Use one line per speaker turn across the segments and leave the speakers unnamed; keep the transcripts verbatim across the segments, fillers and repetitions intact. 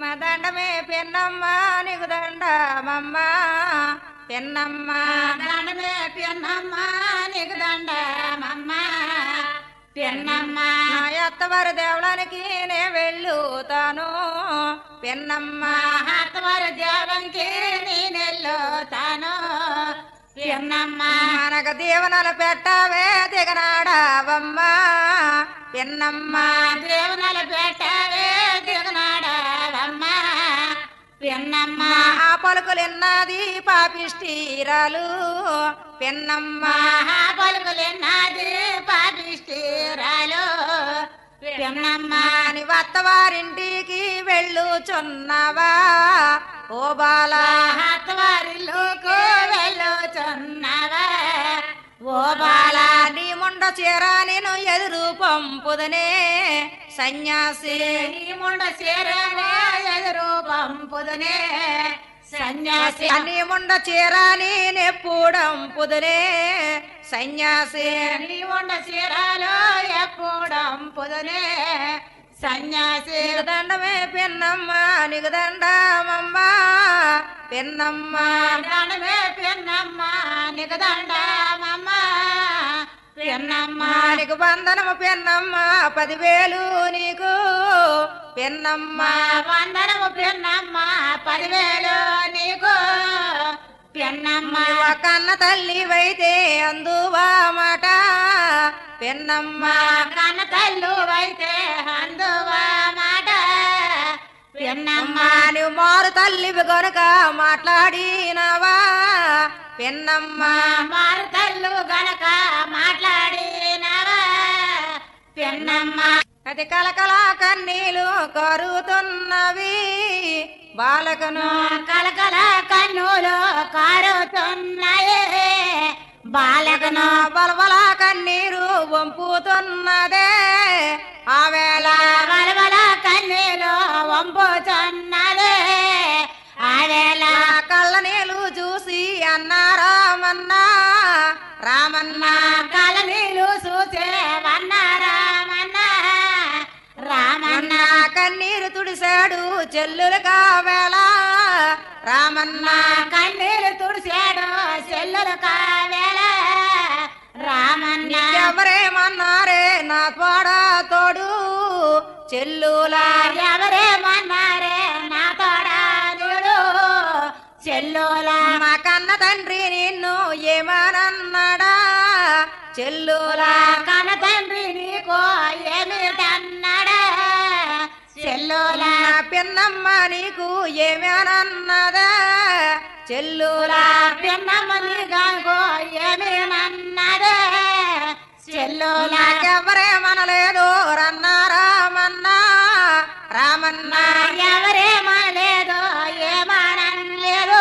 దండమే పెన్నమ్మ నీకు దండమమ్మ పెన్నమ్మ
దండమే పెన్నమ్మ నీకు దండమమ్మ పెన్నమ్మ
నా అత్తవారి దేవుడానికి నే వెళ్ళుతాను పెన్నమ్మ
అత్తవారి దేవునికి నేనెళ్ళుతాను పెన్నమ్మ
మనకు దీవెనలు పెట్టవే దిగనాడవమ్మ పెన్నమ్మ
దేవునలు పెట్టవే దిగనాడవమ్మ పెన్నమ్మ
ఆ పలుకులిన్నది పాపిష్టిరాలు పెన్నమ్మ
పలుకులిన్నది పాపిష్టిరాలు పెన్నమ్మ
అని అత్తవారింటికి వెళ్ళుచున్నావా ఓ బాలా
అత్తవారిల్లుకు వెళ్ళుచున్నావా ఓ
బాలా నీ ముండ చీర నేను ఎదురు పంపుదనే సన్యాసి
నీ ముండ చీరగా ఎదురు పంపుదనే సన్యాసి
నీ ముండ చీర నేనెప్పుడంపుదనే సన్యాసి
నీ ముండ చీరలో ఎప్పుడంపుదనే సన్యాసి
నీకు దండమే పెన్నమ్మ నీకు దండమమ్మ పెన్నమ్మ
దండమే పెన్నమ్మ నీకు దండమమ్మ పెన్నమ్మ
నీకు బంధనము పెన్నమ్మ పదివేలు నీకు పెన్నమ్మ
వందనము పెన్నమ్మ పదివేలు నీకు పెన్నమ్మ
కన్న తల్లివైతే అందువా మాట పెన్నమ్మ
కన్న తల్లు అయితే అందువా మాట పెన్నమ్మ
నువ్వు మారు తల్లివి గనుక మాట్లాడినవా పెన్నమ్మ
మారు తల్లు గనక మాట్లాడినవా పెన్నమ్మ
అది కలకల కన్నీలు కరుతున్నవి బాలకను
కలకల కన్నులు కారుతున్నాయే బాలకను
బలబల కన్నీరు వంపుతున్నదే ఆవేళ
వలవల కన్నీలు వంపుచున్నదే ఆవేళ
కళ్ళ నీళ్ళు చూసి అన్నారామన్నా రామన్న
కళ్ళ నీళ్ళు చూసే వన్న రామన్న రామన్న
కన్నీరు తుడిశాడు చెల్లులు కావేళ రామన్న
కన్నీరు తుడిసాడు చెల్లులు కావేళ రామన్న
ఎవరేమన్నారే నా తోడ తోడు చెల్లులా
ఎవరేమన్నారే నా తోడాదుడు చెల్లులా
మా కన్న తండ్రి నిన్ను ఏమనన్నాడా చెల్లులా
కన్న తండ్రి నీకు ఏమిటన్నాడా చెల్లులా
నా పిన్నమ్మ నీకు ఏమనన్నదా చెల్లులా
పిన్నమ్మ నీకు ఏమేనన్నాడే చెల్లులా
నాకెవరేమనలేదు రన్నా రామన్న రామన్న
ఎవరేమనలేదు ఏమనలేదు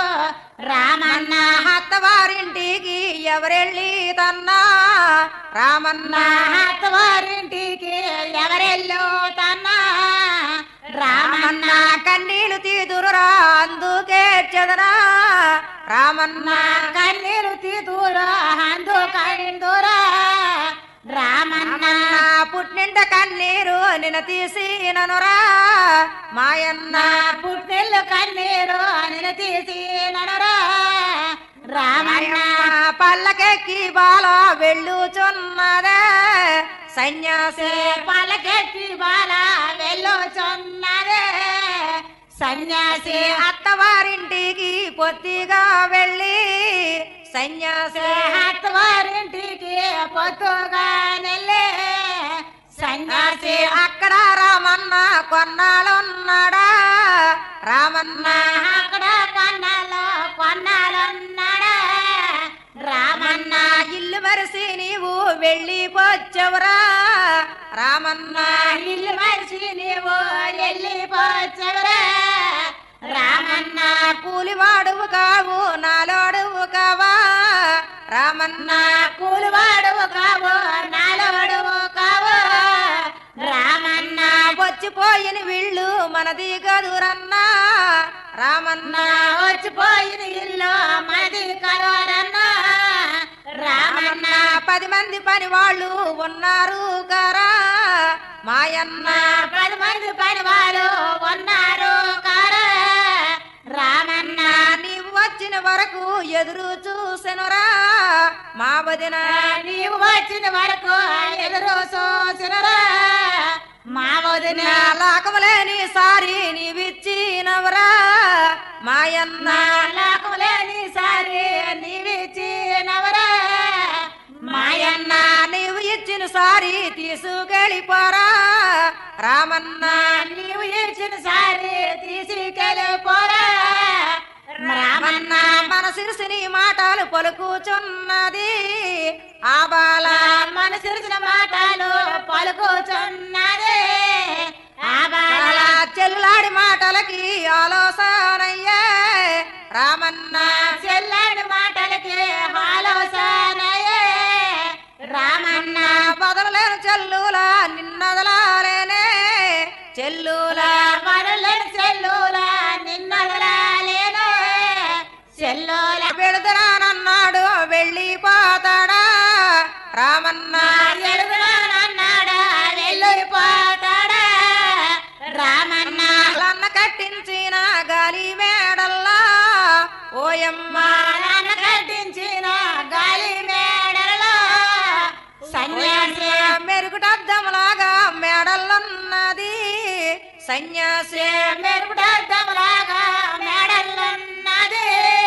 రామన్న
అత్తవారింటికి ఎవరెళ్ళి తన్నా రామన్న
అత్తవారింటికి ఎవరెళ్ళు తన్నా రామన్న
కన్నీళ్ళు తీదురురా అందుకే చెదరా రామన్న
కన్నీరు తీదురా అందుకందురా రామన్న
పుట్టింట కన్నీరు నిన్న తీసిననురా మాయన్న
పుట్టిల్లు కన్నీరు నిన్ను తీసినరా రామన్న
పల్లకెక్కి బాల వెళ్ళుచున్నదే సన్యాసి
పలకెత్తి బాల వెళ్ళుచున్నదే సన్యాసి
అత్తవారింటికి పొత్తిగా వెళ్ళి సన్యాసి
అత్తవారింటికి పొత్తుగా నెల్లే సన్యాసి
అక్కడ రామన్న కొన్నాళ్ళున్నాడా రామన్న
అక్కడ కొన్నాళ్ళు కొన్నాళ్ళున్నాడా రామన్న
ఇల్లు మరిసి నీవు వెళ్ళిపోచ్చవరా రామన్న
ఇల్లు మనిషి నీవు వెళ్ళిపోచ్చవరా రామన్న
కూలివాడువు కావు నాలోడువు కావా రామన్న
కూలివాడువు కావు నాలువడువు కావు రామన్న
వచ్చిపోయిన వీళ్ళు మనది గదురన్నా రామన్న
వచ్చిపోయిన ఇల్లు మనది కరోరన్నా రామన్న
పది మంది పని వాళ్ళు ఉన్నారు కరా మాయన్న
పది మంది పని వాళ్ళు ఉన్నారు
వరకు ఎదురు చూసెనురా మా వదిన
నీవు వచ్చిన వరకు ఎదురు చూసినరా మా వదిన
లాకములేని సారి నీవిచ్చినవరా మాయన్న
లాకములేని సారి నీవిచ్చినవరా
మాయన్న నీవు ఇచ్చిన సారి తీసుకెళ్ళిపోరా రామన్న
నీవు ఇచ్చిన సారి తీసుకెళ్ళిపోరా
రామన్న మన సిరిసిని మాటలు పలుకుచున్నది ఆ బాల
మన సిరిసిన మాటలు పలుకుచున్నది ఆ బాల
చెల్లాడి మాటలకి ఆలోచనయ్యే రామన్న
చెల్లాడి మాటలకి ఆలోచనయే రామన్న
బదలలేని చెల్లులా నిన్నదలాలేనే చెల్లులా
వరలేని చెల్లులా నిన్నదలాలేను చెల్లుల
పెడుతున్నానన్నాడు వెళ్ళిపోతాడా రామన్న
ఎడుగునానన్నాడా వెళ్ళిపోతాడా రామన్న
అన్న కట్టించిన గాలి మేడల్లా ఓయమ్మ
నాన్న కట్టించిన గాలి మేడలో సన్యాసి
మెరుగుటద్దములాగా మేడల్లున్నది సన్యాసి
మెరుగుడద్దములాగా మేడలున్నది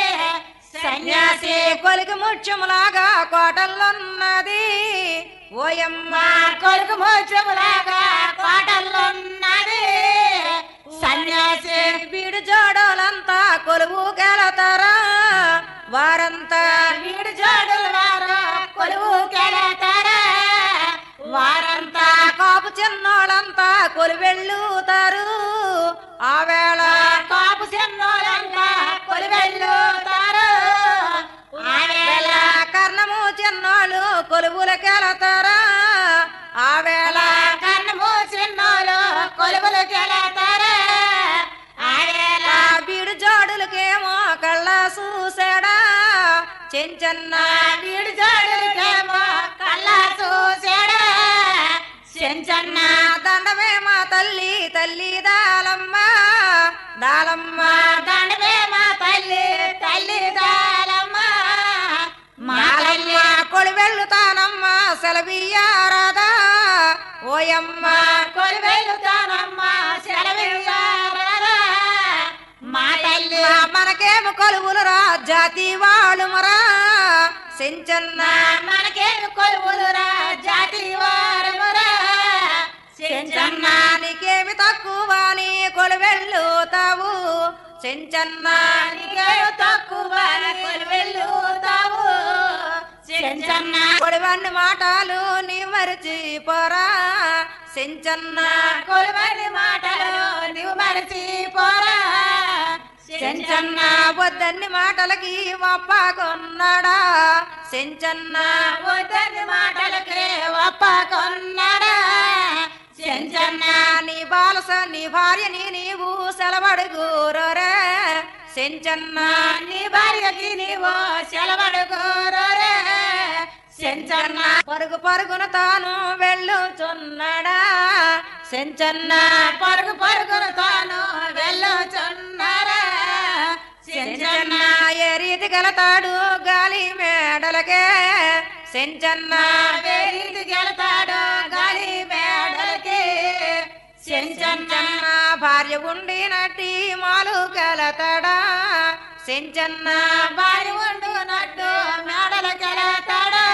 సన్యాసి
కొలికి ముత్యములాగా కోటల్లున్నది ఓయమ్మ
కొడుకు మోచములాగా కోటలున్నది సన్యాసి
వీడు జోడోలంతా కొలువు గెలతారా వారంతా
వీడు జోడులు వారు కొలువు కెళతారా వారంతా
కాపు చిన్నోళ్ళంతా కొలువెళ్ళుతారు ఆ వేళ
కాపు చిన్నోళ్ళంతా కొలువెళ్ళుతారు ఆ వేళ
కర్ణము చిన్నోళ్ళు కొలువులకెళతారా ఆ వేళ
కన్నము చిన్నోళ్ళు కొలువులు కెళతారా ఆ వేళ
వీడు జోడులకేమో కళ్ళ చూసాడా చెంచన్న
వీడు జోడులకేమో కళ్ళ చూసాడా చెంచన్న
దండమే మా తల్లి తల్లి దాలమ్మ దాలమ్మ
దండమే మా తల్లి తల్లి దాలమ్మ మా తల్లి
కొలువెళ్ళుతానమ్మ సెలవియారాదా ఓయమ్మ
కొలువెళ్ళుతానమ్మ సెలవియ్యారా మా తల్లి
మనకేమో కొలువులు రా జాతి వాడుమరా సెంచన్న
మనకేమి కొలువులురా జాతి వారమురా చెంచన్న
నీకేమి తక్కువ నీ కొలువెళ్ళుతావు చెంచన్న
నీకేమి తక్కువ కొలువెళ్ళుతావు చెంచన్న
కొలువన్ని మాటలు నీ మరిచిపోరా సెంచన్న
కొలువని మాటలు నీవు మరచిపోరా
చెంచన్న వద్దన్ని మాటలకి ఒప్పకొన్నాడా చెంచన్న
వద్దని మాటలకి ఒప్పకొన్నాడా చెంచన్న
నీ బాలస నీ భార్యని నీవు సెలవడుగురోరే చెంచన్న
నీ భార్యకి నీవు సెలవడుకోరే చెంచన్న
పరుగు పరుగున తాను వెళ్ళుచున్నాడా చెంచన్న
పరుగు పరుగును తాను వెళ్ళుచున్నారా చెంచన్న
ఏ రీతి గలతాడు గాలి మేడలకే చెంచన్న
వేరీతి గెలతాడు గాలి మేడలకి చెంచన్న
భార్య ఉండి నటి మాలు గలతాడా చెంచన్న
భార్య ఉండునట్టు మేడలకెళతాడా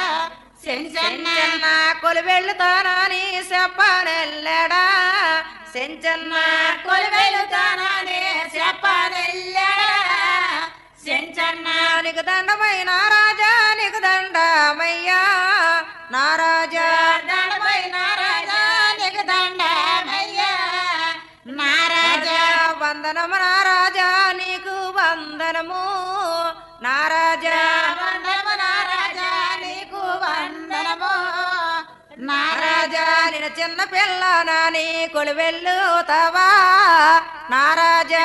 చెంచన్న
చెంచన్న కొలువెళ్ళుతానని చెప్పనెళ్ళాడా చెంచన్న
కొలువెళుతానని చెప్పనెళ్ళాడా చెంచన్న
నీకు దండమైన రాజా నీకు దండమయ్యా నా రాజా
దండమైన రాజా నీకు దండమయ్యా నా రాజా
వందనము నా రాజా నీకు వందనము నా రాజా
వందనము నా రాజా నీకు వందనము నా
రాజా నేను చిన్న పిల్ల నాని కొలువెళ్ళుతావా నా రాజా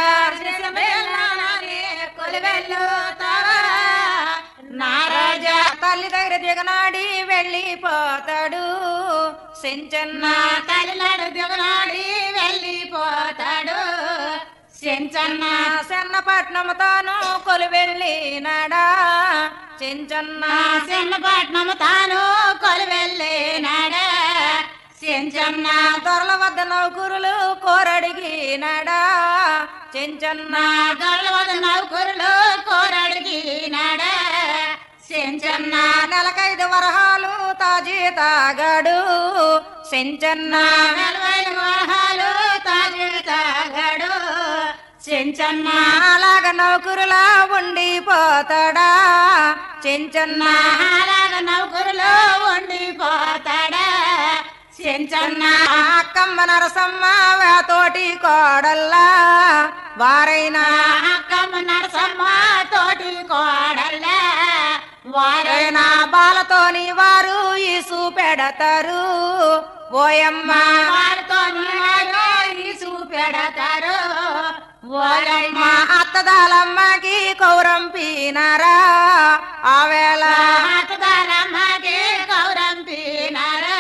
కొలువెళ్ళుతావా నా రాజా
తల్లి దగ్గర దిగనాడి వెళ్ళిపోతాడు చెంచన్న
తల్లినాడు దిగనాడి వెళ్ళిపోతాడు చెంచన్న
చెన్నపట్నం తాను కొలువెళ్ళినాడా చెంచన్న
చిన్నపట్నం తాను కొలువెళ్ళినాడా చెంచన్న
దొరల వద్ద నౌకరులు కోరడిగినాడా చెంచన్న
దొరల వద్ద నౌకరులు కోరడిగినాడా చెంచన్న
నెలకైదు వరహాలు తాజీ తాగాడు చెంచన్న
నలభై వరహాలు తాజీ తాగాడు చెంచన్న
అలాగ నౌకరులా ఉండిపోతాడా చెంచన్న
అలాగ నౌకరులో ఉండిపోతాడా చెంచన్న
అక్కమ్మ నరసమ్మ తోటి కోడల్లా వారైనా
అక్కమ్మ నరసమ్మ తోటి కోడల్లా వారైనా
వారైనా బాలతోని వారు ఈసు పెడతారు ఓయమ్మ
వారితో ఈసు పెడతారు ఓయమ్మ
మా అత్తదాలమ్మకి కౌరంపినారా ఆవేళ
ఆటదారమ్మకి గౌరంపినారా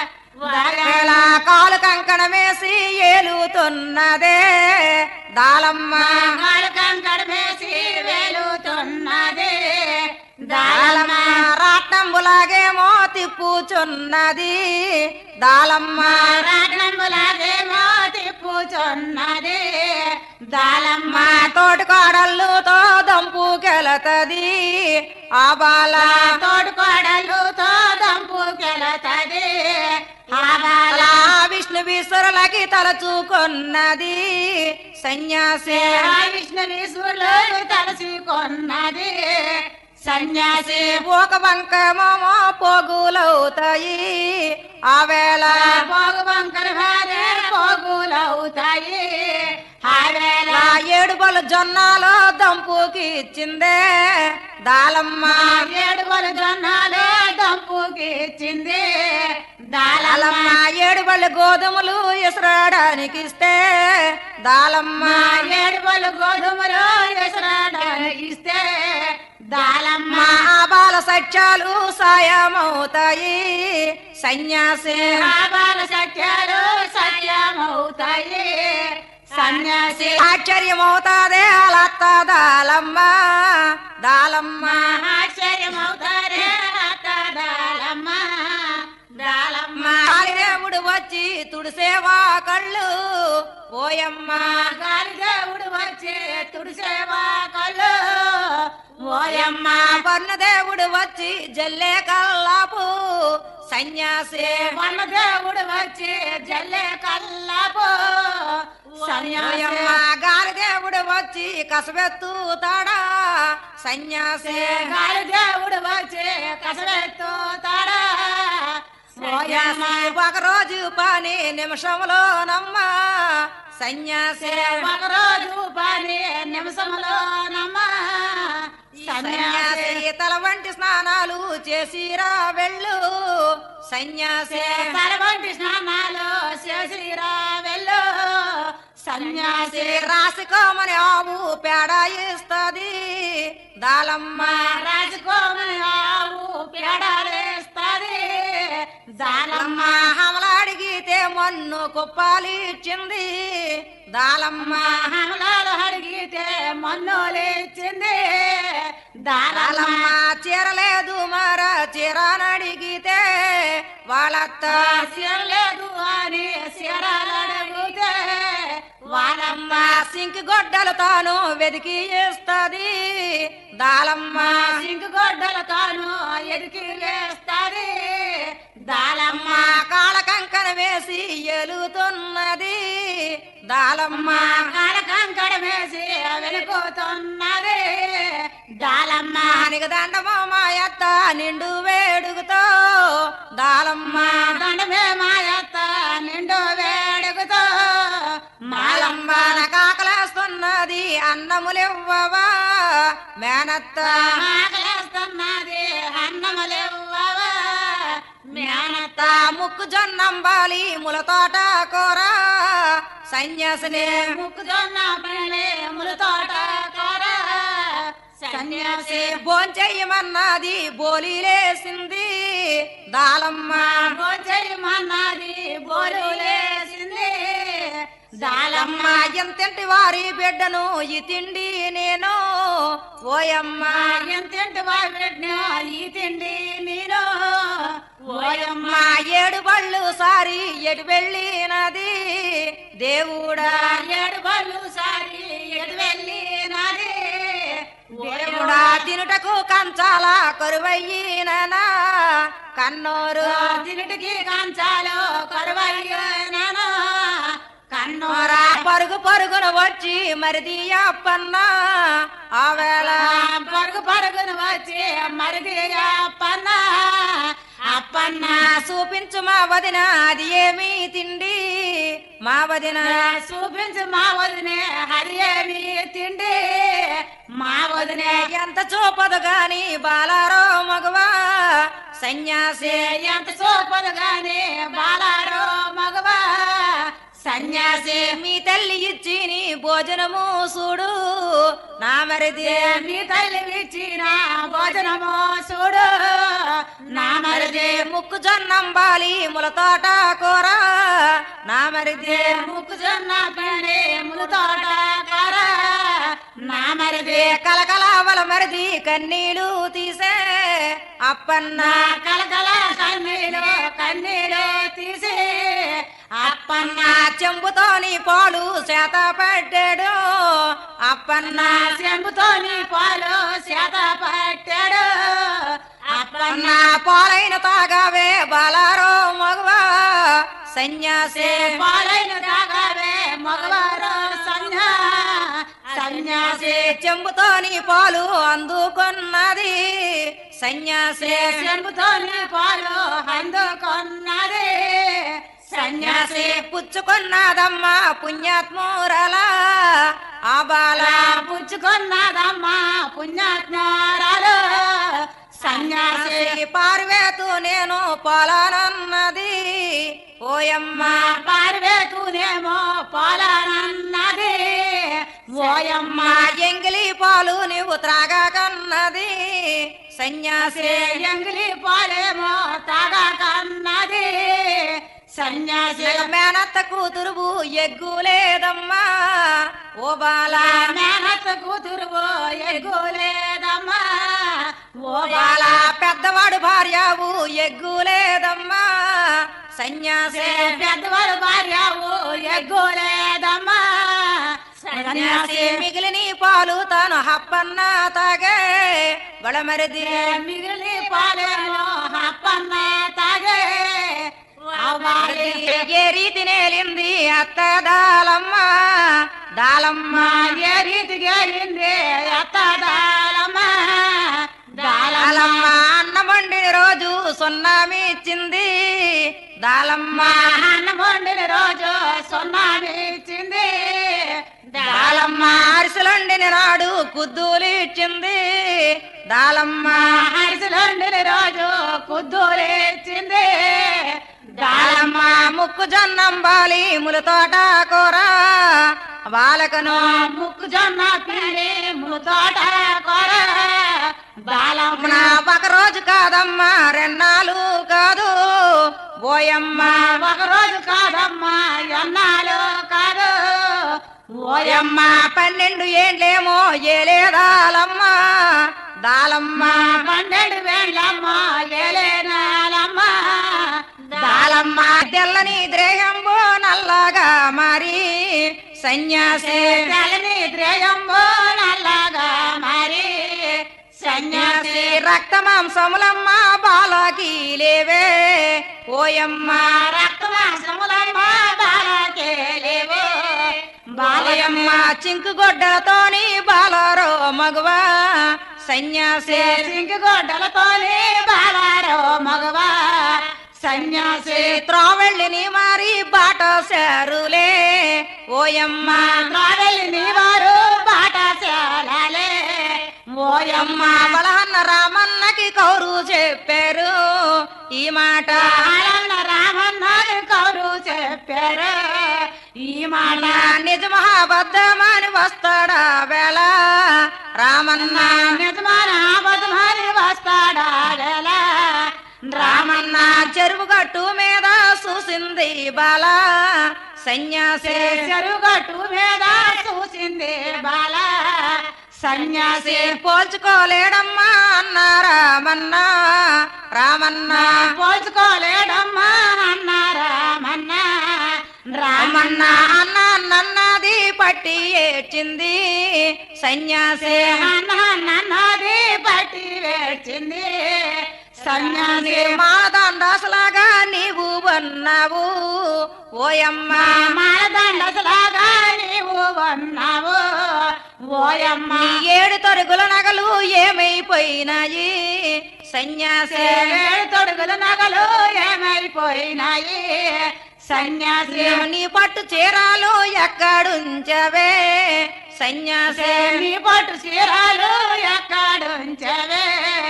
వేళ కాలు కంకణ వేసి ఏలుతున్నదే దాలమ్మ
వారు కంకణ వేసి వెలుతున్నది
దాలమ్మ రాట్నంబులాగేమో తిప్పుచున్నది దాలమ్మ
రాట్నంబులాగేమో తిప్పుచున్నది దాలమ్మ
మా తోటి కోడళ్ళుతో దంపుకెళతది ఆ బాల
తోడు కోడలుతో దంపుకెళతది ఆ బాల
అలా విష్ణు విశ్వరులకి తలచుకున్నది సన్యాసి
విష్ణునీశ్వరులు తలచుకున్నది సన్యాసి
ఒక బంకమో పోగులవుతాయి ఆ వేళ
పోగు వంకర భార్య పోగులవుతాయి ఆ వేళ
నా ఏడు బలు జొన్నాలో దంపుకి ఇచ్చిందే దాలమ్మ
ఏడుగోలు జొన్నాలు దంపుకి ఇచ్చింది దాలమ్మ
దాలమ్మ ఏడు బళ్ళు గోధుమలు ఇసరడానికి ఇస్తే దాలమ్మ
ఏడుగోలు గోధుమలు ఎసరడానికి ఇస్తే దాలమ్మ
మా బాల సత్యాలు సాయమవుతాయి సన్యాసి
ఆబాల సత్యాలు సత్యమవుతాయి సన్యాసి
ఆశ్చర్యమవుతాదే అలత్త దాలమ్మ దాలమ్మ
ఆశ్చర్యమవుతారే అత్త దాలమ్మ దాలమ్మ
కాళిదేవుడు వచ్చి తుడిసేవా కళ్ళు ఓయమ్మ
గాలిదేవుడు వచ్చి తుడిసేవా కళ్ళు ఓయమ్మ
వర్ణదేవుడు వచ్చి జల్లే కల్లాపు సన్యాసి
వన్నదేవుడు వచ్చి జల్లే కల్లాపు సన్యాసి
ఓయమ్మ గాలిదేవుడు వచ్చి కసబెత్తు తాడా సన్యాసి
గాలిదేవుడు వచ్చి కసరెత్తు తాడా ఓయమ్మ
సన్యాసి ఒక రోజు పని నిమిషంలో నమ్మ సన్యాసి
ఒకరోజు పని నిమిషంలో నమ్మ సన్యాసి
సన్యాసి తల వంటి స్నానాలు చేసిరా వెళ్ళు సన్యాసి
తలవంటి స్నానాలు చేసిరా వెళ్ళు సన్యాసి
రాసుకోమని ఆవు పేడ ఇస్తది దాలమ్మ
రాజుకోమని ఆవు పేడలేస్తది దాలమ్మ
హమలాడిగితే మన్ను కుప్పాలిచ్చింది దాలమ్మ
హమలాలు అడిగితే మన్నులిచ్చింది దాలమ్మ
దాలమ్మ చీరలేదు మర చీరనడిగితే వాళ్ళత్త
లేదు అని చీరలు అడిగితే వాళ్ళమ్మ
సింకి గొడ్డలు తాను వెతికి ఇస్తది దాలమ్మ
సింగు గొడ్డలు తాను ఎదికి వేస్తది దాలమ్మ
కాళ్ళ కంకణ వేసి ఎలుతున్నది దాలమ్మ
కాడ కంకడ వేసి వెనుకుతున్నది దాలమ్మ
దానికి దండమో మాయత్త నిండు వేడుగుతో దాలమ్మ
దండమే మాయత్త నిండు వేడుగుతో
మాలమ్మ కాకలేస్తున్నది అన్నములివ్వవా మేనత్త
ఆకలేస్తున్నది అన్నములివ్వవా మేనత్త
ముక్కు జొన్నంబాలి ములతోట కూర సన్యాసిని
ముక్కుజొన్న పని ములతోట కూర సన్యాసి
భోంచెయ్యమన్నది బోలిలేసింది దాలమ్మ
భోజయమన్నది బోలులేసింది దాలమ్మ
ఎంతెంటి వారి బిడ్డను ఈ తిండి నేను ఓయమ్మ
ఎంతెంటి వారి బిడ్డను ఈ తిండి నేను ఓయమ్మ
ఏడు బళ్ళు సారి ఎటు వెళ్ళినది దేవుడా
ఏడు బళ్ళు సారి ఎటు వెళ్ళినది
దేవుడా తినుటకు కంచాల కరువయ్యిననా కన్నోరు
తినుటికి కంచాలు కరువయ్యాను కన్నోరా
పరుగు పరుగున వచ్చి మరిది అప్పన్న ఆవేళ
పరుగు పరుగును వచ్చి మరిది అప్పన్న అప్పన్న
చూపించు మా వదిన అది ఏమి తిండి మా వదిన
చూపించు మా వదినే అది ఏమి తిండి మా వదినే
ఎంత చూపదు గాని బాలారో మగవా సన్యాసి
ఎంత చూపదు గాని బాలారో మగవా సన్యాసి
మీ తల్లి ఇచ్చి నీ భోజనము చూడు నా మరిది
మీ తల్లి ఇచ్చిన భోజనము చూడు నా మరిది
ముక్కు జొన్నంబాలి ములతోట కూర నా మరిది
ముక్కుజొన్న పిండి ములతోట కూర నా మరిది
కలకలావల మరిది కన్నీలు తీసే అప్పన్న
కలకల కన్నీలు కన్నీలు తీసి అప్పన్న
చెంబుతోని పాలు చేత పట్టాడు అప్పన్న
చెంబుతోని పాలు చేత పట్టాడు అప్పన్న
పాలైన తాగావే బాలారో మగవా సన్యాసి
పాలైన తాగావే మగవారు సన్యా సన్యాసి
చెంబుతోని పాలు అందుకున్నది సన్యాసి
చెంబుతోని పాలు అందుకున్నది సన్యాసి
పుచ్చుకున్నదమ్మా పుణ్యాత్మురలా ఆ బాల
పుచ్చుకున్నదమ్మా పుణ్యాత్మారాలు సన్యాసి
పార్వేతు నేను పొలానన్నది ఓయమ్మ
పార్వేతునేమో పాలనన్నది ఓయమ్మ
ఎంగిలి పాలు నీవు త్రాగకన్నది సన్యాసి
ఎంగిలి పాలేమో తాగకన్నది సన్యాసి
మేనత్త కూతురువు ఎగ్గులేదమ్మా ఓ బాల
మేనత్త కూతురు ఎగ్గులేదమ్మా ఓ
బాల పెద్దవాడు భార్యవు ఎగ్గులేదమ్మా సన్యాసి
పెద్దవాడు భార్యవు ఎగ్గులేదమ్మా
సన్యాసి మిగిలిన పాలు తాను హప్పన్న తాగే బళమరిది
మిగిలిన పాలేమో హప్పన్న తాగే
ఏ రీతి నేలింది అత్త దాలమ్మ దాలమ్మ
ఏ రీతికి వెళ్ళింది అత్త దాలమ్మ
దాలమ్మ అన్నమండిన రోజు సున్నామిచ్చింది దాలమ్మ
అన్నం వండిన రోజు సున్నామిచ్చింది
దాలమ్మ అరిసెలొండిన నాడు కుద్దూలు ఇచ్చింది దాలమ్మ
అరిసెలొండిన రోజు కుద్దూలిచ్చింది
దాలమ్మ ముక్కు జొన్నంబాలి ములతోట కూర బాలకను
ముక్కుజొన్న పిండి ముతోట కూర బాలమ్మ
ఒక రోజు కాదమ్మా రెన్నాలు కాదు ఓయమ్మ
ఒక రోజు కాదమ్మా ఎన్నాళ్ళు కాదు
ఓయమ్మ పన్నెండు ఏండ్లేమో ఏలేదాలమ్మ దాలమ్మ
పన్నెండు వేళ్ళమ్మ ఏలేనాలమ్మ
దాలమ్మ తెల్లని ద్రేహంబో నల్లగా మరి సన్యాసి
తెల్లని ద్రేయంబో నల్లగా మరి సన్యాసి
రక్త మాంసములమ్మ బాలకి లేవే ఓయమ్మ
రక్తమాసములమ్మ బాలకే లేవు
బాలయమ్మ చింకు గొడ్డలతోని బాలారో మగవా సన్యాసి
సింగి గొడ్డలతోనే బాలారో మగవా సన్యాసి
త్రావెళ్ళిని మారి బాట శారులే ఓయమ్మ
రావెళ్ళి వారు బాట చాలాలే ఓయమ్మ
బలహన్న రామన్నకి కౌరు చెప్పారు ఈ మాట
ఆలన్న రామన్న కౌరు చెప్పారు ఈ మాట
నిజమహాబద్ధమని వస్తాడా వేళ రామన్న
నిజమాన అబద్ధమని వస్తాడా వేళ
రామన్న చెరువు గట్టు మీద చూసింది బాల సన్యాసి
చెరుగట్టు మీద చూసింది బాల సన్యాసి
పోల్చుకోలేడమ్మా అన్న రామన్న రామన్న
పోల్చుకోలేడమ్మా అన్న రామన్న
రామన్న అన్న నన్నది పట్టి ఏడ్చింది సన్యాసి
అన్న నన్నది పట్టి వేచింది సన్యాసి
మాదండాసలాగా నీవు ఉన్నావు ఓయమ్మ
మాలదండలాగా నీవు ఉన్నావు ఓయమ్మ
నీ ఏడు తొరుగుల నగలు ఏమైపోయినాయి సన్యాసి
ఏడు తొడుగుల నగలు ఏమైపోయినాయి సన్యాసి
నీ పట్టు చీరాలు ఎక్కడుంచవే సన్యాసి
నీ పట్టు చీరాలు ఎక్కడుంచవే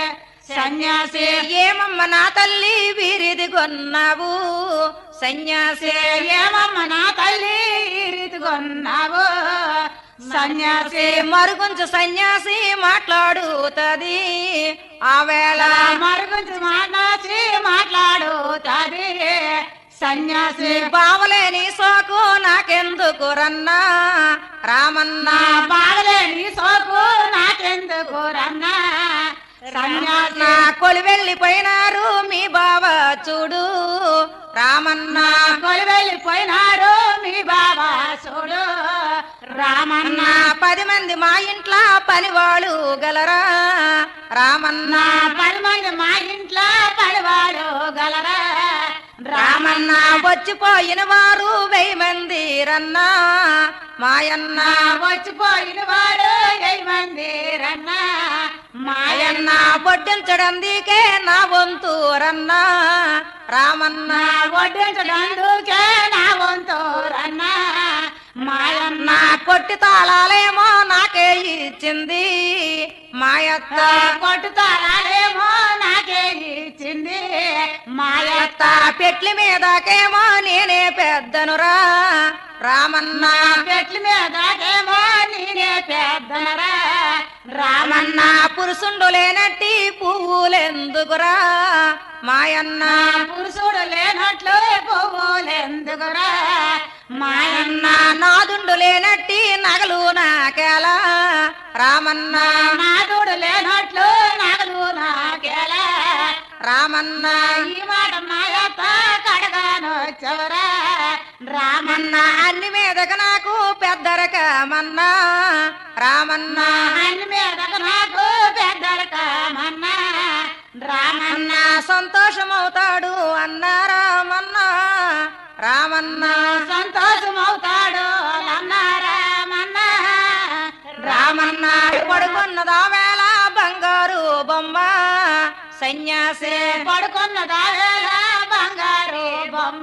సన్యాసి
ఏమమ్మ నా తల్లి వీరిది కొన్నావు సన్యాసి
ఏమమ్మ నా తల్లి రీతిగొన్నావు సన్యాసి
మరుగుంచు సన్యాసి మాట్లాడుతది ఆ వేళ
మరుగుంచి మాట్లాచి మాట్లాడుతాది సన్యాసి
బావలేని సోకు నాకెందుకు రన్నా రామన్న
బాగలేని సోకు నాకెందుకు రన్నా సన్యాసి
నా కొలి వెళ్ళిపోయినారు మీ బావ చూడు రామన్న
కొలి వెళ్ళిపోయినారు మీ బాబా చూడు రామన్న
పది మంది మా ఇంట్లో పనివాళ్ళు గలరా రామన్న
పది మంది మా ఇంట్లో పడివాడు గలరా
రామన్న వచ్చిపోయిన వారు వెయ్యి మంది రన్నా మాయన్న
వచ్చిపోయిన వాడు వెయ్యి మంది రన్నా
మాయన్న వడ్డించడందుకే నా వంతు రన్నా రామన్న
వడ్డించడందుకే నా వంతు రన్నా మాయన్న
నా కొట్టి తాళాలేమో నాకే ఇచ్చింది మాయత్త
కొట్టు తాళాలేమో నాకే ఇచ్చింది మాయత్త
పెట్లి మీదకేమో నేనే పెద్దనురా రామన్న
పెట్ల మీదకేమో నేనే పెద్దనరా
రామన్న పురుషుండు లేనట్టి పువ్వులెందుకురా మాయన్న
పురుషుడు లేనట్లు పువ్వులెందుకురా మాయన్న
నాదుండు లేనట్టి నగలు నాకేలా రామన్న
నాదుడు లేనట్లు నగలు నాకేలా
రామన్న
ఈ మాట మాయత్త కడగాను చెవరా రామన్న
అన్ని మీదక నాకు పెద్దరకమన్నా రామన్న
అన్ని మీదకు నాకు పెద్దరకమన్నా రామన్న
సంతోషమవుతాడు అన్న రామన్న రామన్న
సంతోషమవుతాడు అన్న రామన్న
రామన్న పడుకున్నదా వేళ బంగారు బొమ్మ సన్యాసి
పడుకున్నదా వేళ బంగారు బొమ్మ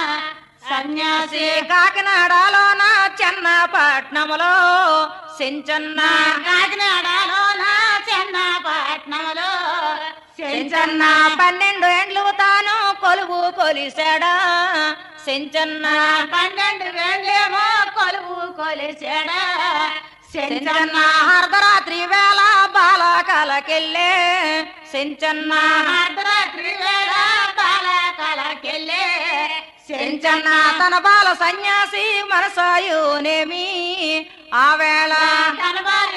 సన్యాసి
కాకినాడలోన చెన్నపట్నములో సెంచన్న
కాకినాడలో నా చెన్నపట్నంలో
సెంచన్న పన్నెండు ఏండ్లు తాను కొలువు కొలిసాడా సెంచన్న
పన్నెండు వేళ్ళేమో కొలువు కొలిసాడా
సెంచన్న అర్ధరాత్రి వేళ బాలకలకెళ్ళే సెంచన్న
అర్ధరాత్రి వేళ బాలకలకెళ్ళే
సెంచన్న తన బాల సన్యాసి మనసాయునేమి ఆ వేళ
తన భార్య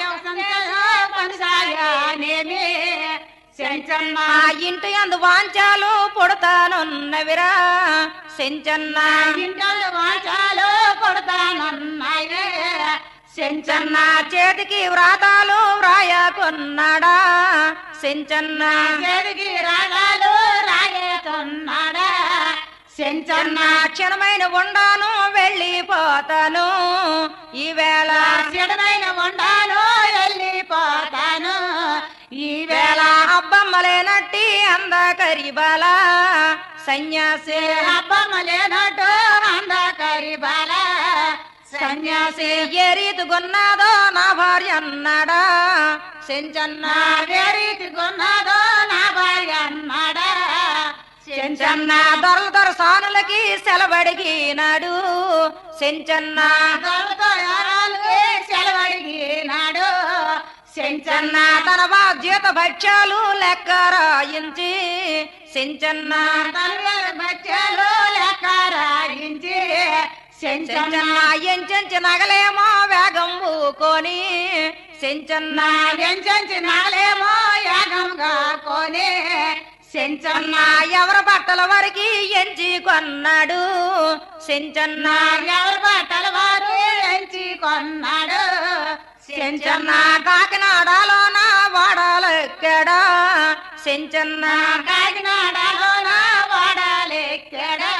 కొనసాగనేమి సెంచన్న
ఆ ఇంటి అందు వాంచాలు పుడతానున్నవిరా సెంచన్న
ఇంట్లో వాచాలు కొడతానన్నాయే సెంచన్న
సెంచన్న చేతికి వ్రాతాలు వ్రాయకున్నాడా సెంచన్న
చేతికి రాగాలు రాగేతున్నాడా సెంచన్న
క్షణమైన ఉండాను వెళ్ళిపోతాను ఈవేళ
చెడమైన వండాను వెళ్ళిపోతాను
ఈవేళ అబ్బమ్మలేనట్టి అందకరిబాల సన్యాసి
అబ్బమ్మ లేనట్టు అందకరి బాల సన్యాసి
ఏ రీతిగున్నాదో నా భార్య అన్నాడా సెంచన్న
ఏ రీతి కొన్నాదో నా భార్య అన్నాడా
సెంచన్న దొరల దొర సానులకి సెలవడిగినాడు సెంచన్న
దొరతో ఎవరాలు సెలవడిగినాడు సెంచన్న
సెంచన్న తన బాధ్యత భక్ష్యాలు లెక్క రాయించి సెంచన్న
తల్లి బచ్చాలు లెక్క రాయించి చెంచన్న
చెంచన్న ఎంచెంచి నగలేమో వేగంబు కొని చెంచన్న
ఎంచెంచి నాలేమో యాగంగా కోనే చెంచన్న
ఎవరి బట్టల వరకు ఎంచి కొన్నాడు చెంచన్న
ఎవరి బట్టల వారు ఎంచి కొన్నాడు
చెంచన్న కాకినాడలోన వాడాలెక్కడా చెంచన్న
కాకినాడలోన వాడాలెక్కడా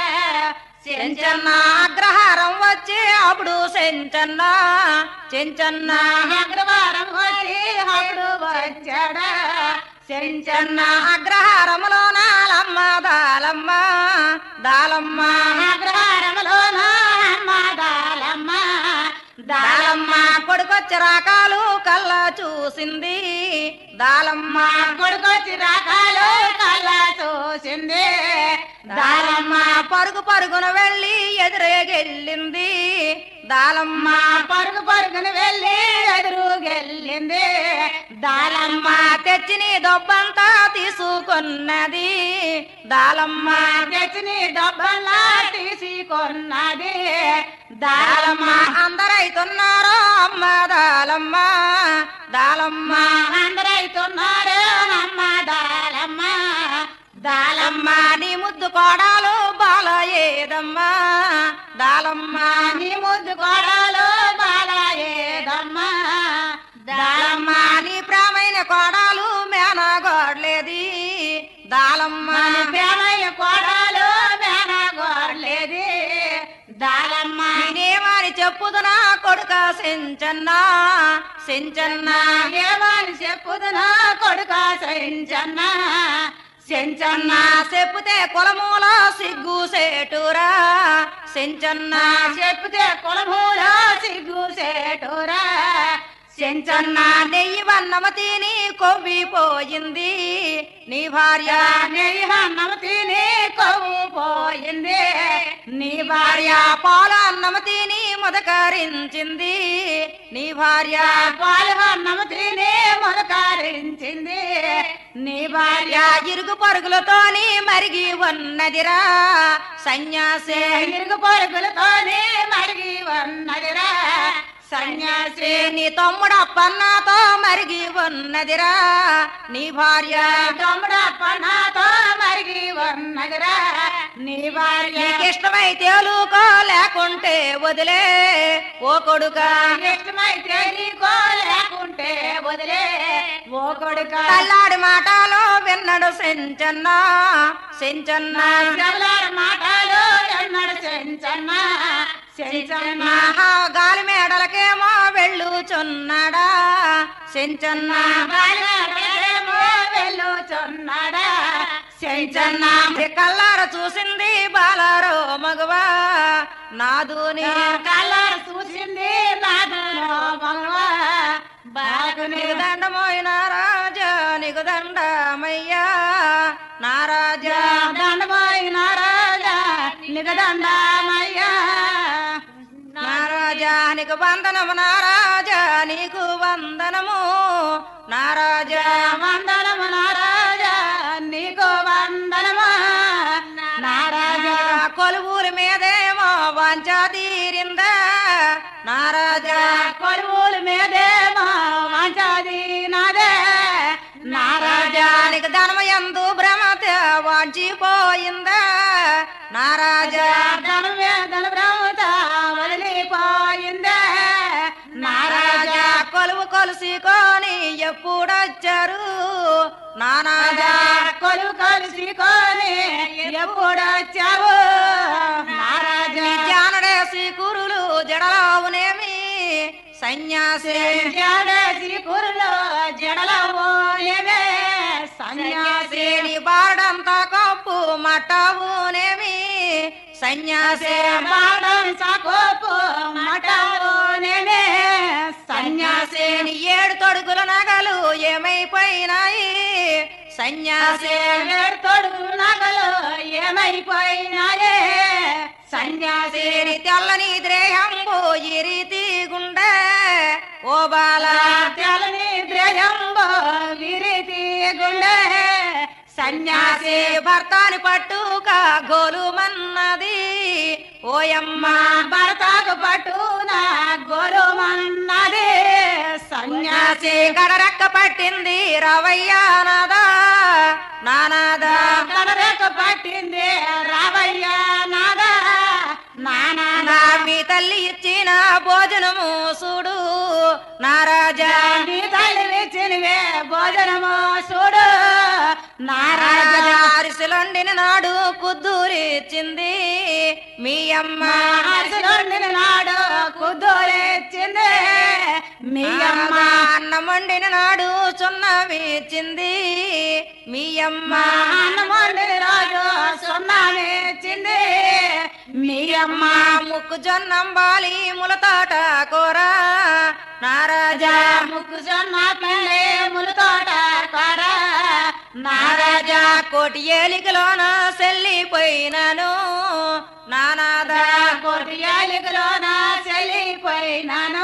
చెంచన్న అగ్రహారం వచ్చి అప్పుడు చెంచన్న చెంచన్న
అగ్రవారం వచ్చి అప్పుడు వచ్చాడా చెంచన్న
అగ్రహారములోన లమ్మ దాలమ్మ దాలమ్మ
అగ్రహారంలోన అమ్మ దాలమ్మ
దాలమ్మ కొడుకొచ్చి రాకాలు కళ్ళ చూసింది దాలమ్మ
కొడుకొచ్చి రాకాలు కళ్ళ చూసింది
దాలమ్మ పరుగు పరుగున వెళ్ళి ఎదురేగెళ్ళింది దాలమ్మ
పరుగు పరుగున వెళ్ళి ఎదురుగెళ్ళింది
దాలమ్మ తెచ్చిని దొబ్బంతా తీసుకొన్నది దాలమ్మ
తెచ్చిని డబ్బల్లా తీసుకొన్నది
దాలమ్మ అందరైతున్నారో అమ్మ దాలమ్మ దాలమ్మ
అందరైతున్నారు అమ్మ దాలమ్మ
దాలమ్మ నీ ముద్దు కోడాలు బాల ఏదమ్మా దాలమ్మ
నీ ముద్దు కోడాలు బాల ఏదమ్మా
దాలమ్మ నీ ప్రేమైన కోడాలు మేనగోడలేది దాలమ్మ
ప్రేమయ్య కోడాలు మేనగోడలేది దాలమ్మ
నేనేమని చెప్పుదునా కొడుక సెంచన్న సెంచన్న
ఏమని చెప్పుదునా కొడుక సెంచన్న
సెంచన్న చెప్పుతే కులమూల సిగ్గు సేటురా సెంచన్న
చెప్తే కులమూల సిగ్గు సేటురా
చెంచన్న నెయ్యి వన్నమ తిని కొవ్విపోయింది నీ భార్య
నెయ్యన్నమ తిని కొవ్వు పోయింది
నీ భార్య పాల అన్నమ తిని ముదకరించింది నీ భార్య
పాలు అన్నమ తిని మొదకరించింది
నీ భార్య ఇరుగు పరుగులతోని మరిగి ఉన్నదిరా సన్యాసే
ఇరుగు పరుగులతోనే మరిగి ఉన్నదిరా సన్యాసి
నీ తమ్ముడప్పన్నాతో మరిగి ఉన్నదిరా నీ భార్య
తమ్ముడప్పనాతో మరిగి ఉన్నదిరా నీ భార్య
నీకిష్టమైతే లూకో లేకుంటే వదిలే ఓ కొడుక
ఇష్టమైతే నీకో లేకుంటే వదిలే ఓ కొడుక
తల్లాడి మాటలో విన్నడు సెంచన్న సెంచన్న
చెవులారి మాటలు ఎన్నడు చెంచన్న చెంచన్న
గాలి మేడలకేమో వెళ్ళుచున్నాడా సెంచన్న
బాలమేడలేమో వెళ్ళుచున్నాడా
చెంచన్న కల్లార చూసింది బాలారో మగవా నాదుని
కళ్ళార చూసింది నాదు మగవా బాగుని
నీకు దండమోయిన రాజా నీకు దండమయ్యా నా రాజా
దండమైన రాజా నీకు దండమయ్యా
నా రాజా నీకు వందనము నా రాజా నీకు వందనము నా రాజా
వందనము నా రాజా నీకు వందనమా నా రాజా
కొలువుల మీదేమో వాంచా తీరిందా నా రాజా
కొలువుల మీదేమో మంచాది నాదే నా రాజా
నీకు ధనము ఎందు భ్రమత వాంచిపోయిందా నా రాజా
ధనం ధన బ్రహ్మత వదిలిపోయిందే నా రాజా
కొలువు కొలుసుకొని ఎప్పుడొచ్చారు నా రాజా
కొలువు కలుసుకొని ఎప్పుడొచ్చావు నా రాజా
జానడేసి కురులు జడలావునేమి సన్యాసి
జాడేసి కురులో జడలవోయేవే సన్యాసి
నీ బాడంతా కప్పు మట్టవునేమి సన్యాసి
బాడం సాకోపు మటవునేవే సన్యాసి
నీ ఏడు తొడుగుల నగలు ఏమైపోయినాయి సన్యాసి
తొడు నగలు ఏమైపోయినాయే
సన్యాసి నీ తెల్లని ద్రేహంబు ఈ రీతి గుండె ఓ బాల
తెలని ద్రయంబో విరితి గుండె
సన్యాసి భర్తాని పట్టుక గోలుమన్నది ఓ ఓయమ్మ
భర్తకు పట్టున గోరుమన్నది సన్యాసి
కడరెక్క పట్టింది రవయ్యా నాదా నానాదా
కడరెక్క పట్టింది రావయ్య నాదా నానా
నా మీ తల్లి ఇచ్చిన భోజనము చూడు నారాజా
నీ తల్లి ఇచ్చినవే భోజనము చూడు నారాజా
అరిసెలొండిన నాడు కుద్దూరిచ్చింది మీ అమ్మ
అరిసెలొండిన నాడు కుద్దూరిచ్చింది మీ అమ్మ
అన్నం వండిన నాడు సున్నమిచ్చింది మీ అమ్మ
అన్నం వండిన రోజు సున్నమిచ్చింది మీ అమ్మ
ముక్కు జొన్నం బాలి ములతాట కూర నారాజా
ముక్కు జొన్న పెళ్ళి ములతోట కూర
నారాజా కోటి ఏలికలోన సెల్లిపోయినాను నానాదా
కోటి ఏలికలోన చెల్లిపోయినాను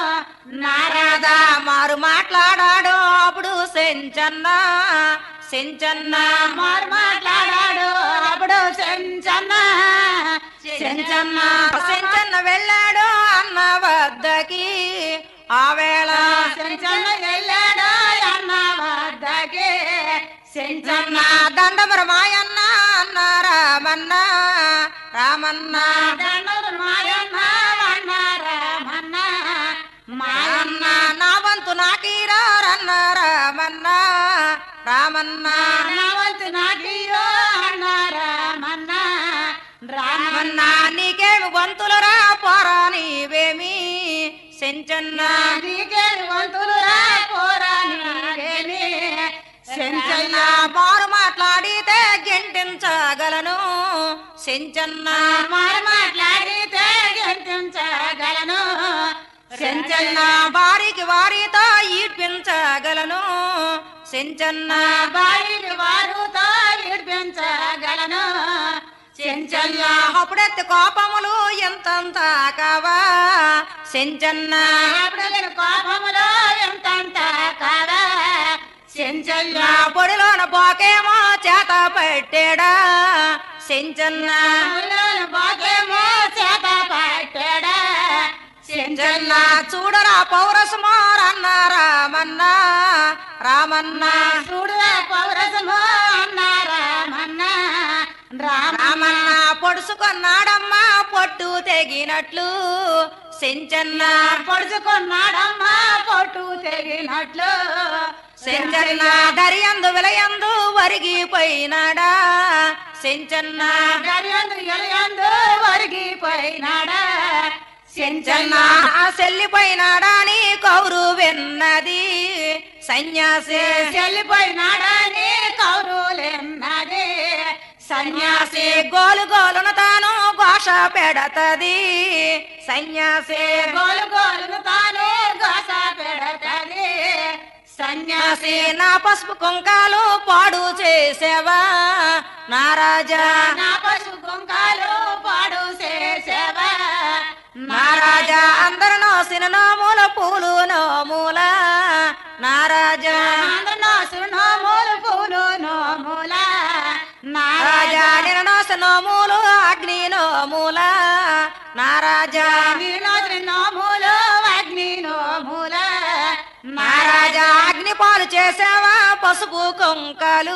నారాదా మారు మాట్లాడాడు అప్పుడు సెంచన్న సెంచన్న
మారు మాట్లాడాడు అప్పుడు చెంచన్న చెంచన్న
సెంచన్న వెళ్ళాడు అన్న వద్దకి ఆ వేళ
చెంచన్న వెళ్ళాడు అన్న వద్దకి చెంచన్న
దండమర మాయన్న అన్న రామన్న రామన్న
దండరు మాయన్న అన్న రామన్న
మాయన్న నా వంతు నాకీరారన్న రామన్న రామన్న
రామవంతు నాకియో అన్న రామన్న రామన్న
రామన్న నీకేమి వంతులరా పోరా నీవేమి సెంచన్న
నీకే వంతులు రా పోరా నీకేమి
సెంచన్న మారు మాట్లాడితే గెంటించగలను సెంచన్న
మారు మాట్లాడితే గెంటించగలను
సెంచన్న వారికి వారితో ఈడ్పించగలను సెంచన్న
వారికి వారుతో విడిపించగలను
సెంచన్న అప్పుడెత్తి కోపములు ఎంతంత కావా సెంచన్న
అప్పుడు కోపములో ఎంతంత కాదా
సెంచన్న పొడిలోన పోకేమో చేత పెట్టాడా సెంచన్న
బాగేమో చేత పట్టాడా
సెంచన్న చూడరా పౌరసమోరన్న రామన్న రామన్న
చూడురా పౌరసమో అన్న రామన్న
రామన్న పొడుచుకున్నాడమ్మా పొట్టు తెగినట్లు సెంచన్న
పొడుచుకున్నాడమ్మా పొట్టు తెగినట్లు
సెంచన్న దరియందు విలయందు వరిగిపోయినాడా సెంచన్న
గరియందు గలియందు వరిగిపోయినాడా
సెంచన్న సెల్లిపోయినాడా నీ కౌరు విన్నది సన్యాసి
చెల్లిపోయినాడని కౌరులెన్నది
సన్యాసి గోలు గోలును తాను ఘోష పెడతది సన్యాసి
గోలు గోలును తాను గోస పెడతది
సన్యాసి నా పసుపు కుంకాలు పాడు చేసేవా నారాజా
నా పశు కుంకాలు పాడు చేసేవా
నారాజా అందరు నోసిన నోముల పూలు నోముల నారాజా
నోములు పూలు నోముల
నారాజా నేను నోస నోములు అగ్ని నోముల నారాజా
నారాజు నోములు అగ్ని నోముల
నారాజా అగ్ని పాలు చేసావా పసుపు కుంకాలు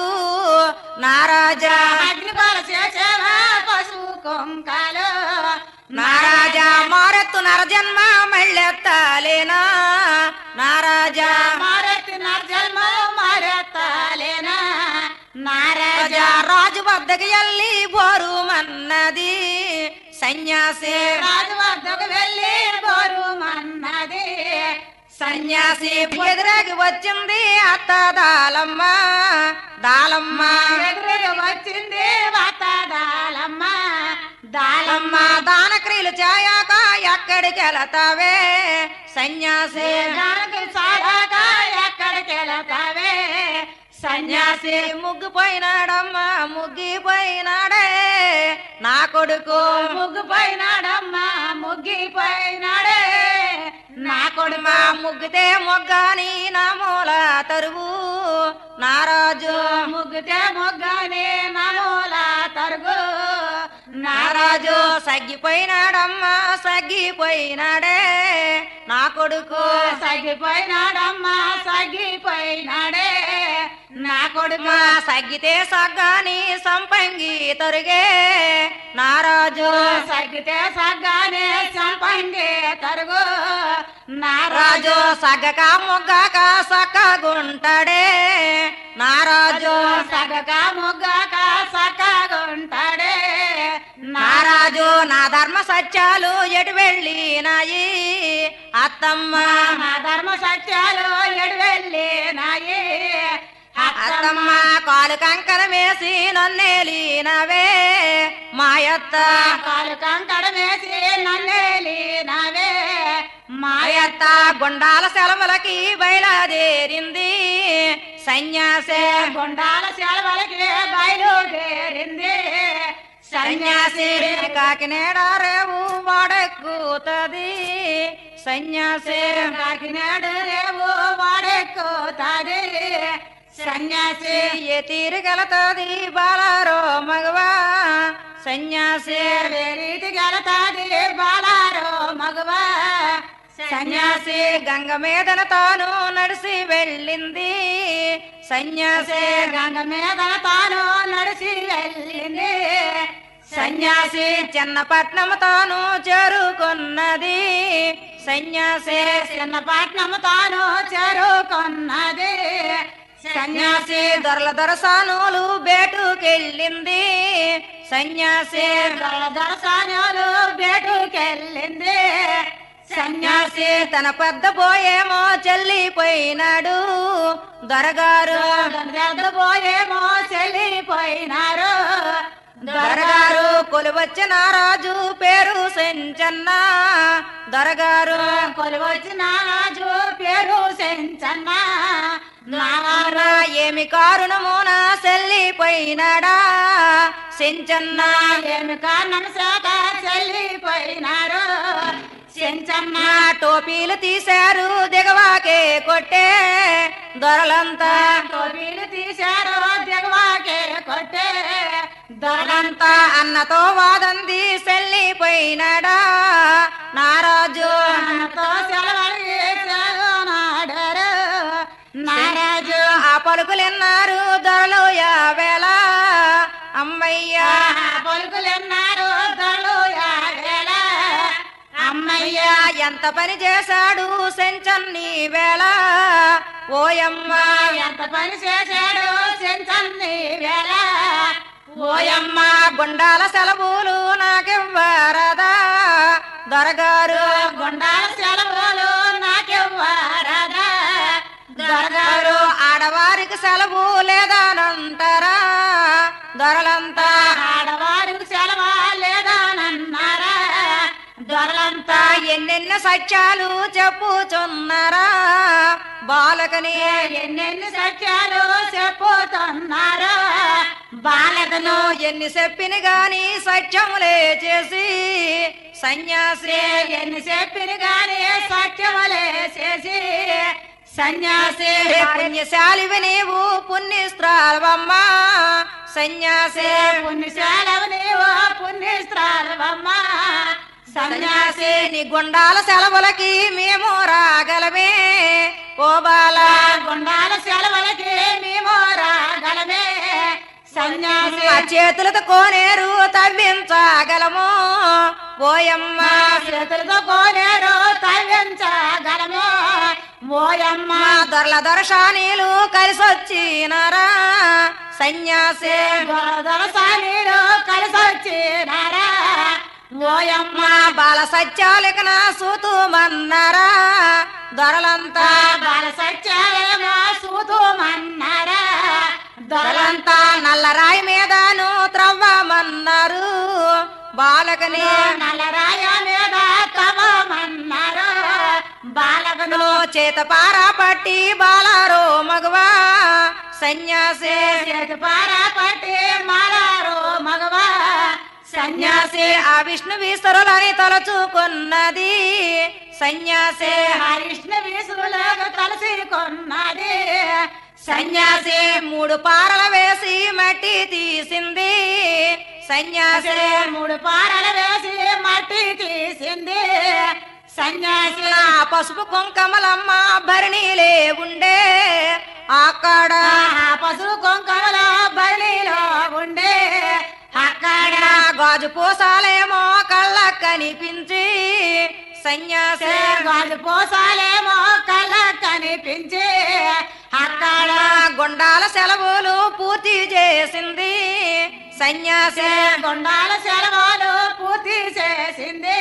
నారాజా
అగ్ని పాలు చేసేవా పశు కుంకాలు
నారాజా మారెత్తు నరజన్మ మళ్ళెత్తాలేనా నారాజా
మారెత్తి నర్జన్మ మారెత్తాలేనా నారాజా
రాజా రాజు వద్దకి వెళ్ళి బోరుమన్నది సన్యాసి
రాజు వద్దకు వెళ్ళి బోరుమన్నది
సన్యాసి ఎదురాకి వచ్చింది అత్త దాలమ్మ దాలమ్మ
ఎదురుగా వచ్చింది వత దాలమ్మ దాలమ్మ
దాలమ్మ దానక్రియలు చేయక ఎక్కడికి వెళతావే సన్యాసి
దానికి సాడాక ఎక్కడికి వెళతావే
సన్యాసి ముగ్గిపోయినాడమ్మా ముగ్గిపోయినాడే నా కొడుకు
ముగ్గుపోయినాడమ్మా ముగ్గిపోయినాడే నా కొడుకు
మా ముగ్గితే మొగ్గని నా మూల తరువు నారాజు
ముగ్గుతే మొగ్గని నమూల తరుగు
నారాజు నారాజు సగ్గిపోయినాడమ్మా సగ్గిపోయినాడే నా కొడుకు
సగ్గిపోయినాడమ్మా సగ్గిపోయినాడే నా కొడుకు
సగ్గితే సగ్గాని సంపంగి తొరిగే నారాజు
సగ్గితే సగ్గానే సంపంగి తరుగు
నారాజు సగ్గక మొగ్గక సక్కగుంటాడే నారాజు
సగక మొగ్గక సక్కగుంటాడే
నారాజు నా ధర్మ సత్యాలు ఎటు వెళ్ళినాయి అత్తమ్మ
నా ధర్మ సత్యాలు ఎడు వెళ్ళినాయి
అత్తమ్మ కాలు కంకర వేసి నన్నేలినవే మాయత్త
కాలు కంకడమేసి నన్నేలినవే
మాయత్త గుండాల సెలవులకి బయలుదేరింది సన్యాసే
గుండాల సెలవులకి బయలుదేరింది
సన్యాసి కాకినేడ రేవు వాడెక్కుతది సన్యాసి
కాకినాడు రేవు వాడెక్కుతాది సన్యాసి
ఏ తీరుగెళతది బాలారో మగవా సన్యాసి
ఏ రీతి గెలతాది బాలారో మగవా
సన్యాసి గంగ మీదన తాను నడిసి వెళ్ళింది సన్యాసి
గంగ మీద తాను నడిచి వెళ్ళింది
సన్యాసి చిన్నపట్నం తాను చేరుకున్నది సన్యాసి
చిన్నపట్నం తాను చేరుకున్నది
సన్యాసి దొరల దొరసానులు బేటుకెళ్ళింది సన్యాసి
దర్శనాలు బేటుకెళ్ళింది
సన్యాసి తన పెద్ద పోయేమో చెల్లిపోయినాడు దొరగారు
పోయేమో చెల్లిపోయినారు
దొరగారు కొలువచ్చిన రాజు పేరు సెంచన్న దొరగారు
కొలువచ్చిన రాజు పేరు సెంచన్న
నారా ఏమి కారణమున చెల్లిపోయినాడా సెంచన్న
ఏమి కారణం శాత చెల్లిపోయినారు సెంచన్న
టోపీలు తీశారు దిగవాకే కొట్టే దొరలంతా
టోపీలు తీశారు దిగవాకే కొట్టే
దొరలంతా అన్నతో వాదంది చెల్లిపోయినాడా నారాజు
తో సెలవనాడారు
నారాజు ఆ పలుకులెన్నారు దొరలు యావేళ అమ్మయ్యా
పలుకులెన్నారు దొరలు యావేళ
అమ్మయ్య ఎంత పని చేశాడు సెంచన్ని వేళ ఓయమ్మ
ఎంత పని చేశాడు సెంచన్ని వేళ
ఓయమ్మ గుండాల సెలవులు నాకివ్వరదా దొరగారు
గుండాల సెలవులు నాకివ్వరదా
దొరగారు ఆడవారికి సెలవు లేదానంటారా దొరలంతా
ఆడవారికి సెలవా లేదానన్నారా
దొరలంతా ఎన్నెన్ని సత్యాలు చెప్పుచున్నారా బాలకని
ఎన్నెన్ని సత్యాలు చెప్పుతున్నారా
బాలకను ఎన్ని చెప్పిన గాని సత్యములే చేసి సన్యాసి
ఎన్ని చెప్పిన గాని సత్యములే చేసి సన్యాసి
పుణ్యశాలివి నీవు పుణ్యస్త్రాలవమ్మా సన్యాసి
పుణ్యశాలవు నీవు పుణ్యస్త్రాలవమ్మా
సన్యాసి నీ గుండాల సెలవులకి మేము రాగలమే ఓ బాల
గుండాల సెలవులకి మేము రాగలమే సన్యాసి
ఆ చేతులతో కోనేరు తవ్వించగలము ఓయమ్మ
చేతులతో కోనేరు తవ్వించగలము ఓయమ్మ
దొరల దొరశానీలు కలిసొచ్చినారా సన్యాసి
దొరసానీలు కలిసొచ్చినారా ఓయమ్మ
బాల సత్యాలికన సూతుమన్నారా దొరలంతా
బాల సత్యాలేమో సూతుమన్నారా
దొరలంతా నల్లరాయి మీదను త్రవ్వమన్నారు బాలకని
నల్లరాయ మీద తవమన్నారు బాలకను
చేత పారా పట్టి బాలారో మగవా సన్యాసి
చేతి పారా పట్టి మారారు మగవా
సన్యాసి ఆ విష్ణు విస్తరులని తలచుకున్నది సన్యాసి
హరిష్ణు విసులుగా కలిసి కొన్నది
సన్యాసి మూడు పారలు వేసి మట్టి తీసింది సన్యాసి
మూడు పారలు వేసి మట్టి తీసింది సన్యాసి
నా పసుపు కుంకమలమ్మ భరణిలే ఉండే అక్కడ
ఆ పసుపు కుంకమలో బలిలో ఉండే అక్కడ
గాజు పూసాలేమో కళ్ళ కనిపించి సన్యాసి
గాజు పోసాలేమో కళ్ళ కనిపించి అక్కడ
గుండాల సెలవులు పూర్తి చేసింది సన్యాసి
గుండాల సెలవులు పూర్తి చేసింది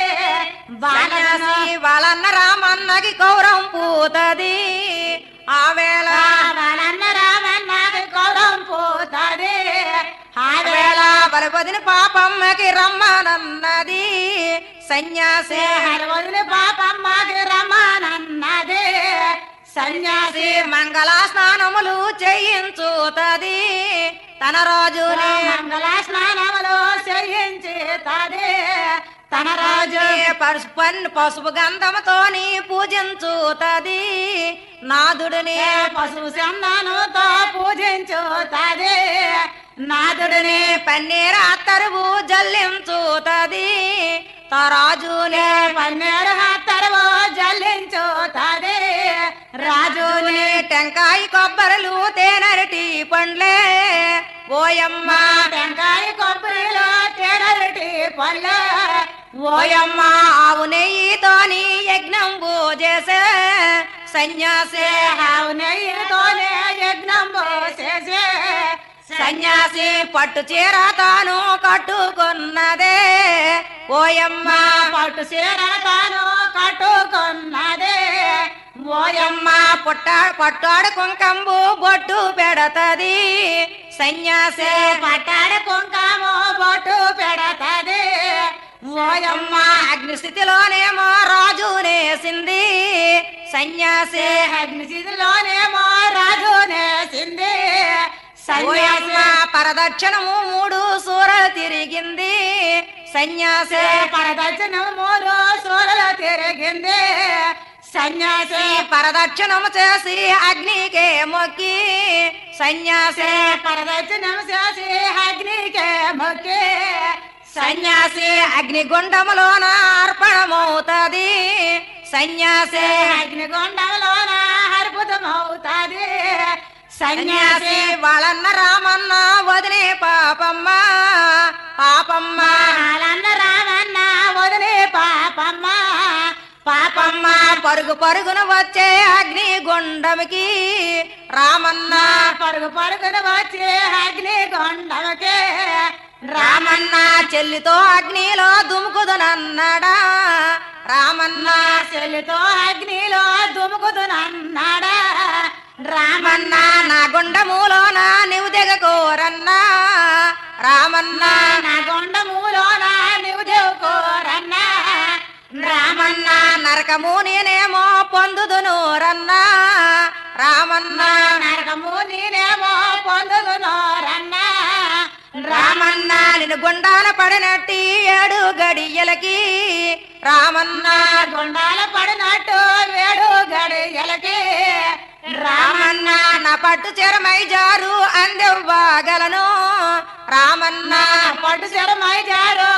బాలన
సన్యాసి వాళ్ళన్న రామన్నకి గౌరవం పూతది ఆ వేళ
బాలన్న రామన్నకి గౌరవం పోతాది ఆ
ఆ
వేళ
వేళ బలపదిని పాపమ్మకి రమ్మనన్నది సన్యాసి
వదిలి పాపమ్మకి రమ్మనన్నది సన్యాసి
మంగళ స్నానములు చేయించుతది తన రోజుని
మంగళ స్నానములు చేయించుతాది తన రాజు
పసుపు పన్ను పసుపు గంధముతోని పూజించుతది నాదుడిని
పశువు చందనంతో పూజించుతాది నాదుడిని
పన్నీర అత్తరువు జల్లించుతది తరాజుని
పన్నెడు హత్తరువు జల్లించుతాది రాజుని
టెంకాయ కొబ్బరిలు తేనరటి పండ్లే ఓయమ్మ
టెంకాయ కొబ్బరిలో తేనెటి పల్లె
ఓయమ్మ ఆవు నెయ్యితోని యజ్ఞం చేసే సన్యాసి
ఆవు నెయ్యితోనే యజ్ఞం చేసే
సన్యాసి పట్టు చీర తాను కట్టుకున్నదే ఓయమ్మ
పట్టు చీర తాను కట్టుకున్నదే
ఓయమ్మ పుట్టా పట్టాడు కుంకంబు బొట్టు పెడతది సన్యాసి
పట్టాడు కుంకము బొట్టు పెడతది
ఓయమ్మ అగ్నిస్థితిలోనేమో రాజునేసింది సన్యాసి
అగ్నిస్థితిలోనేమో రాజు నేసింది
ఓయమ్మ
సన్యాసి
పరదక్షిణము మూడు సూర తిరిగింది సన్యాసి
పరదర్శనం మూడు సూరలు తిరిగింది సన్యాసి
పరదక్షిణము చేసి అగ్నికే మొక్కి సన్యాసి
పరదర్శనం చేసి అగ్నికే మొక్కి
సన్యాసి అగ్నిగుండములోన అర్పణమవుతది సన్యాసి
అగ్నిగుండంలోన అద్భుతమవుతాది
సన్యాసి
సన్యాసి
వాళ్ళన్న రామన్న వదిలే పాపమ్మ పాపమ్మ
పాలన్న రామన్న వదిలే పాపమ్మ పాపమ్మ
పాపమ్మ పరుగు పరుగున వచ్చే అగ్నిగుండముకి రామన్న
పరుగు పరుగున వచ్చి అగ్నిగుండంకే
రామన్న చెల్లితో అగ్నిలో దుముకుదునన్నాడా రామన్న
చెల్లితో అగ్నిలో దుముకుదునన్నాడా రామన్న
రామన్న నా గుండములోన నీవు దిగకోరన్నా రామన్న
నా గుండములోన నీవు దేవుకోరన్నా
రామన్న నరకము నేనేమో పొందుదును రన్నా రామన్న
నరకము నేనేమో పొందుదునోరన్నా
రామన్న నిన్ను గుండాల పడినట్టి ఏడు గడియలకి రామన్న
గుండాల పడినట్టు వేడు గడియలకి
రామన్న నా పట్టు చెరమై జారు అందెవ్వగలను రామన్న
పట్టు శరమై జారు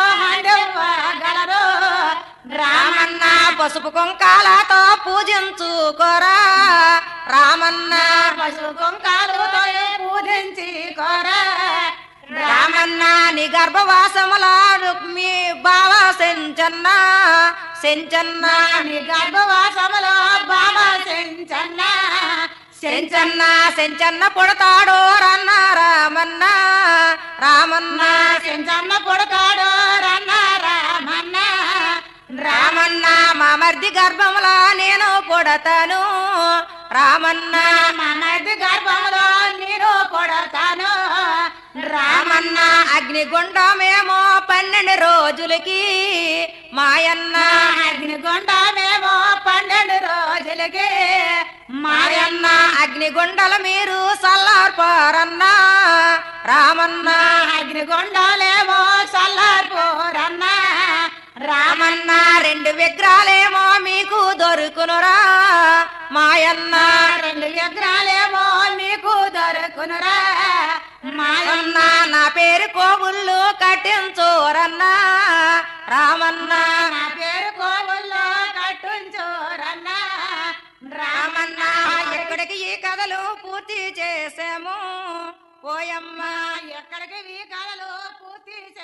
గలరు
రామన్న పసుపు కుంకాలతో పూజించుకోరా రామన్న
పశు కుంకాలతో పూజించి కోరా
రామన్న నీ గర్భవాసముల రుక్మి బావ సెంచన్న సెంచన్న
నీ గర్భవాసములో బాబా సెంచన్న
సెంచన్న సెంచన్న పుడతాడు రన్న రామన్న రామన్న
సెంచన్న పుడతాడు రన్న రామన్న
రామన్న మా మర్ది గర్భముల నేను పుడతాను రామన్న
మమది గర్భంలో నేను కొడతాను
రామన్న అగ్నిగుండమేమో పన్నెండు రోజులకి మాయన్న
అగ్నిగుండమేమో పన్నెండు రోజులకి
మాయన్న అగ్నిగుండల మీరు సల్లార్పారన్న రామన్న
అగ్నిగుండాలేమో చల్లారిపోరన్న
రామన్న రెండు విగ్రహాలేమో మీకు దొరుకునురా మాయన్న
రెండు విగ్రహాలేమో మీకు దొరుకునురా మా
అన్నా నా పేరు కోవుళ్ళు కట్టించోరన్నా రామన్నా
నా పేరు కోవుల్లో కట్టుంచోరన్నా
రామన్నా ఎక్కడికి ఈ కథలు పూర్తి చేసాము పోయమ్మా
ఎక్కడికి ఈ కళలు పూర్తి